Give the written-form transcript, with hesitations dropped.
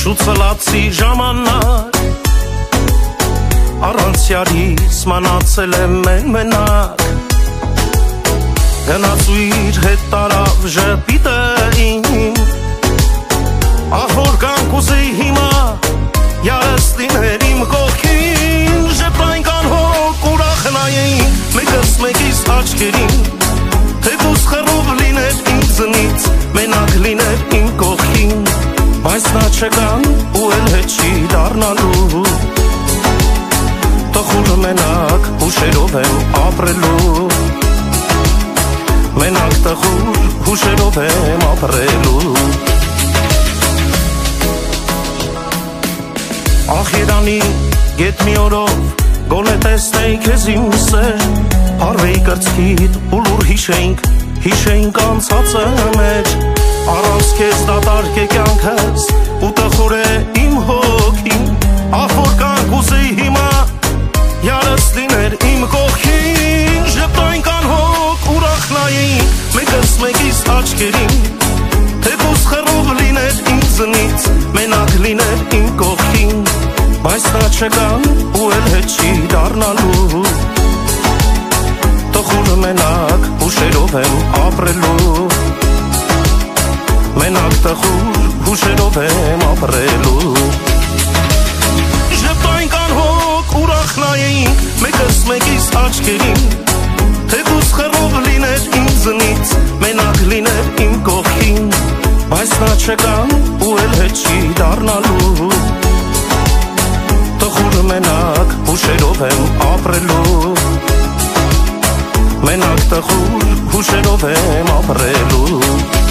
Շուծլացի ժամանակ Առանցյալիս մանացել եմ մենակ Գնաց ու իր հետ տարավ ժպիտը իմ Ահ որ կանք ուզեի հիմա Յարս լիներ իմ կողքին Ժպտային կանհոք ուրախ նայեին Մեկս մեկիս աչքերին Թեկուզ խռով լիներ ինձնից Մենակ լիներ իմ կողքին Բայց նա չկան ու էլ հետ չի դառնալու Տխուր մենակ հուշերով եմ ապրելու Մենակ տխուր հուշերով եմ ապրելու Ախ Երանի գետ մի օրով Գոնե տեսնեի քեզ իմ սեր Հարվեի կրծքիդ ու լուր հիշեինք անցածը մեջ Առանց քեզ դատարկ է կյանքս ու տխուր է իմ հոգին Ահ որ կանք ուզեի հիմա յարս լիներ իմ կողքին Ժպտային կանհոք ուրախ նայեին մեկս մեկիս աչքերին Թեկուզ խռով լիներ ինձնից մենակ լիներ իմ կողքին Բայց նա չկան ու էլ հետ չի դառնալու Տխուր մենակ հուշերով եմ ապրելու Մենակ տխուր հուշերով եմ ապրելու Ժպտային կանհոք ուրախ նայեինք մեկս մեկիս աչքերին Թեկուզ խռով լիներ ինձնից մենակ լիներ իմ կողքին Բայց նա չկան ու էլ հետ չի դառնալու Տխուր մենակ հուշերով եմ ապրելու Մենակ տխուր հուշերով եմ ապրելու